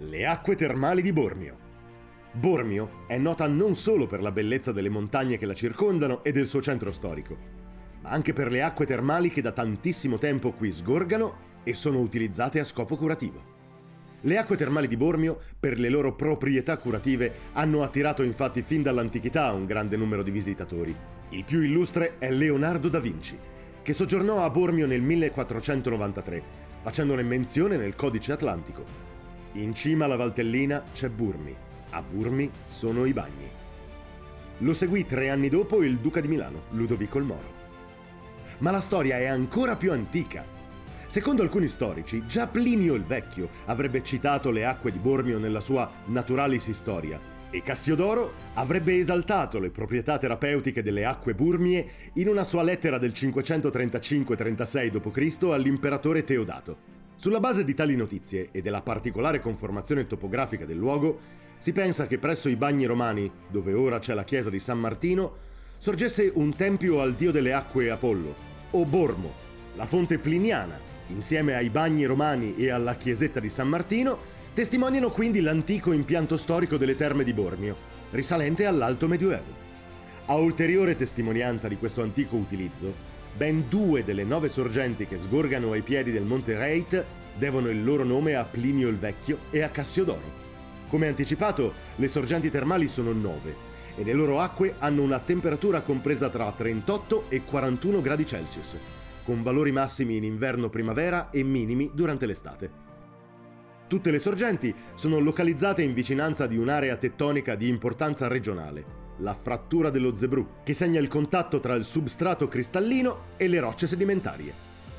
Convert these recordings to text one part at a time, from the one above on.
Le acque termali di Bormio. Bormio è nota non solo per la bellezza delle montagne che la circondano e del suo centro storico, ma anche per le acque termali che da tantissimo tempo qui sgorgano e sono utilizzate a scopo curativo. Le acque termali di Bormio, per le loro proprietà curative, hanno attirato infatti fin dall'antichità un grande numero di visitatori. Il più illustre è Leonardo da Vinci, che soggiornò a Bormio nel 1493, facendone menzione nel Codice Atlantico. In cima alla Valtellina c'è Burmi, a Burmi sono i bagni. Lo seguì 3 anni dopo il duca di Milano, Ludovico il Moro. Ma la storia è ancora più antica. Secondo alcuni storici, già Plinio il Vecchio avrebbe citato le acque di Bormio nella sua Naturalis Historia e Cassiodoro avrebbe esaltato le proprietà terapeutiche delle acque burmie in una sua lettera del 535-36 d.C. all'imperatore Teodato. Sulla base di tali notizie e della particolare conformazione topografica del luogo, si pensa che presso i bagni romani, dove ora c'è la chiesa di San Martino, sorgesse un tempio al dio delle acque Apollo, o Bormo. La fonte pliniana, insieme ai bagni romani e alla chiesetta di San Martino, testimoniano quindi l'antico impianto storico delle terme di Bormio, risalente all'Alto Medioevo. A ulteriore testimonianza di questo antico utilizzo, ben 2 delle 9 sorgenti che sgorgano ai piedi del Monte Reit devono il loro nome a Plinio il Vecchio e a Cassiodoro. Come anticipato, le sorgenti termali sono 9 e le loro acque hanno una temperatura compresa tra 38 e 41 gradi Celsius, con valori massimi in inverno-primavera e minimi durante l'estate. Tutte le sorgenti sono localizzate in vicinanza di un'area tettonica di importanza regionale, la frattura dello Zebrù, che segna il contatto tra il substrato cristallino e le rocce sedimentarie.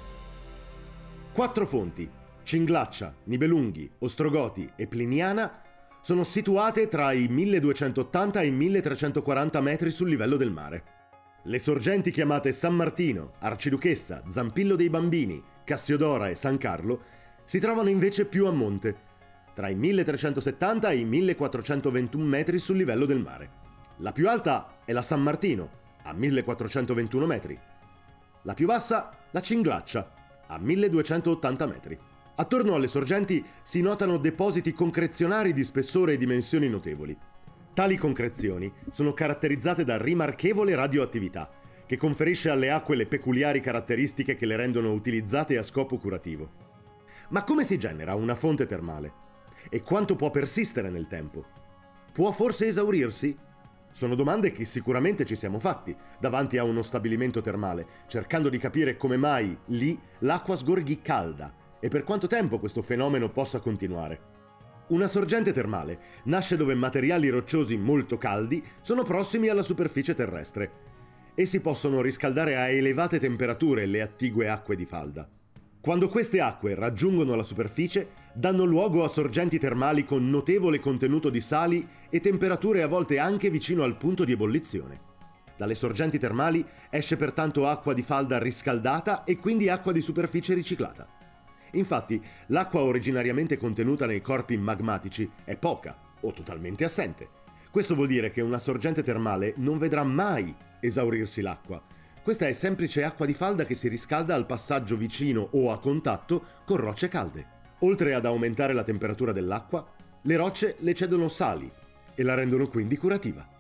4 fonti, Cinglaccia, Nibelunghi, Ostrogoti e Pliniana, sono situate tra i 1280 e i 1340 metri sul livello del mare. Le sorgenti chiamate San Martino, Arciduchessa, Zampillo dei Bambini, Cassiodora e San Carlo si trovano invece più a monte, tra i 1370 e i 1421 metri sul livello del mare. La più alta è la San Martino, a 1421 metri. La più bassa, la Cinglaccia, a 1280 metri. Attorno alle sorgenti si notano depositi concrezionari di spessore e dimensioni notevoli. Tali concrezioni sono caratterizzate da rimarchevole radioattività, che conferisce alle acque le peculiari caratteristiche che le rendono utilizzate a scopo curativo. Ma come si genera una fonte termale? E quanto può persistere nel tempo? Può forse esaurirsi? Sono domande che sicuramente ci siamo fatti davanti a uno stabilimento termale, cercando di capire come mai lì l'acqua sgorghi calda e per quanto tempo questo fenomeno possa continuare. Una sorgente termale nasce dove materiali rocciosi molto caldi sono prossimi alla superficie terrestre. Essi possono riscaldare a elevate temperature le attigue acque di falda. Quando queste acque raggiungono la superficie, danno luogo a sorgenti termali con notevole contenuto di sali e temperature a volte anche vicino al punto di ebollizione. Dalle sorgenti termali esce pertanto acqua di falda riscaldata e quindi acqua di superficie riciclata. Infatti, l'acqua originariamente contenuta nei corpi magmatici è poca o totalmente assente. Questo vuol dire che una sorgente termale non vedrà mai esaurirsi l'acqua. Questa è semplice acqua di falda che si riscalda al passaggio vicino o a contatto con rocce calde. Oltre ad aumentare la temperatura dell'acqua, le rocce le cedono sali e la rendono quindi curativa.